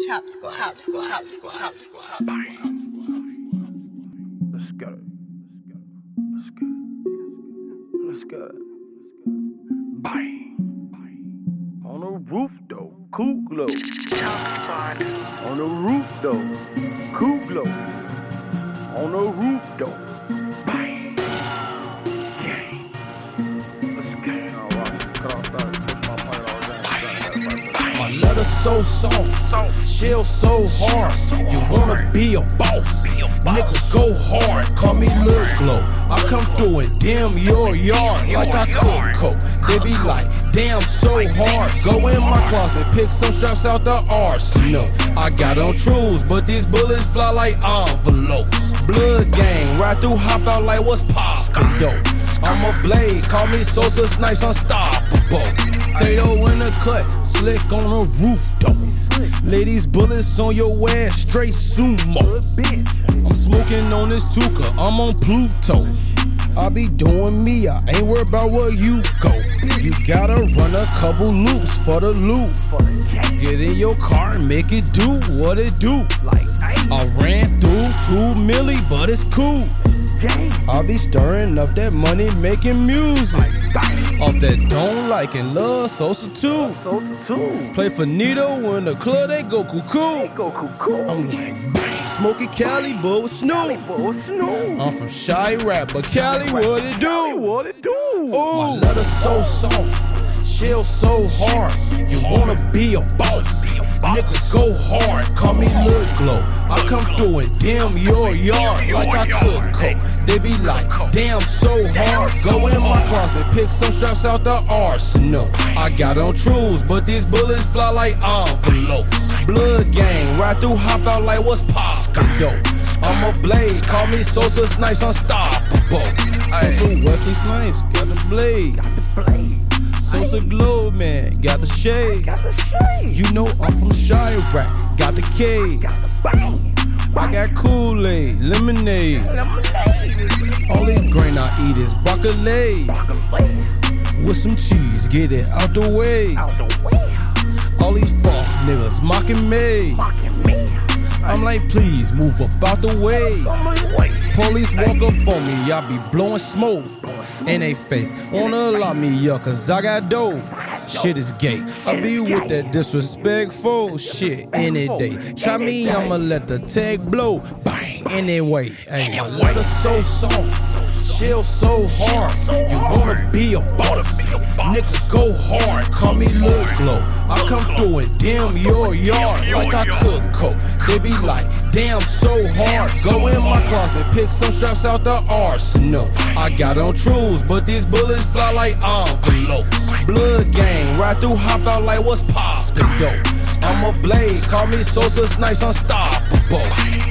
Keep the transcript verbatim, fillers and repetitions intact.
Chop Squad. Chop Squad. Chop Squad. Chop Squad. Chop Squad. Let's go. Let's go. Let's go. Bang. On the roof though, cool glow. Chop Squad. On the roof though, cool glow. On the roof though. Bang. Gang. Let's go. My letter so soft, shell so hard. You wanna be a boss, nigga go hard. Call me Lil Glow. I come through and damn your yard like I cook coke. They be like, damn so hard. Go in my closet, pick some straps out the arsenal. I got on trues, but these bullets fly like envelopes. Blood gang, ride through, hop out like what's poppin' dope. I'm a blade, call me Sosa Snipes, unstoppable. Tato in the cut, slick on the roof though. Lay these bullets on your ass, straight sumo. I'm smoking on this Tuka, I'm on Pluto. I be doing me, I ain't worried about where you go. You gotta run a couple loops for the loop. Get in your car and make it do what it do. I ran through two milli, but it's cool. I be stirring up that money, making music. Off that don't like and love Sosa too. Play for Nito in the club, they go cuckoo. I'm like, bang, smoking Cali, but with Snoop. I'm from Shy Rap, but Cali, what it do? Ooh, my letter so soft, shell so hard. You wanna be a boss, nigga go hard. Call me Lil Glow. I come through and damn your yard like I cook coke. They be like, damn so hard. Go in my closet, pick some straps out the arsenal. I got on trues, but these bullets fly like envelopes. Blood gang, ride through, hop out like what's poppin' dope. I'm a blade, call me Sosa Snipes, unstoppable. Sosa Wesley Snipes, got the blade. Sosa Glow, man, got the shade. You know I'm from Chirac, got the K. I got Kool-Aid, lemonade. Only grain I eat is broccoli. With some cheese, get it out the way. All these fuck niggas mocking me. I'm like, please move up out the way. Police walk up on me, I be blowing smoke in they face. Wanna lock me up cause I got dope. Shit is gay. I be with that disrespectful shit any day. Try me, I'ma let the tag blow. Bang, anyway. Ay, my letter so soft, shell so hard. You wanna be a boss, nigga go hard. Call me Lil Glow. I come through and damn your yard like I cook coke. They be like, damn so hard. Go in my closet, pick some straps out the arsenal. I got on trues, but these bullets fly like envelopes. Blood gang, ride through, hop out like what's poppin' dope. I'm a blade, call me Sosa Snipes, unstoppable.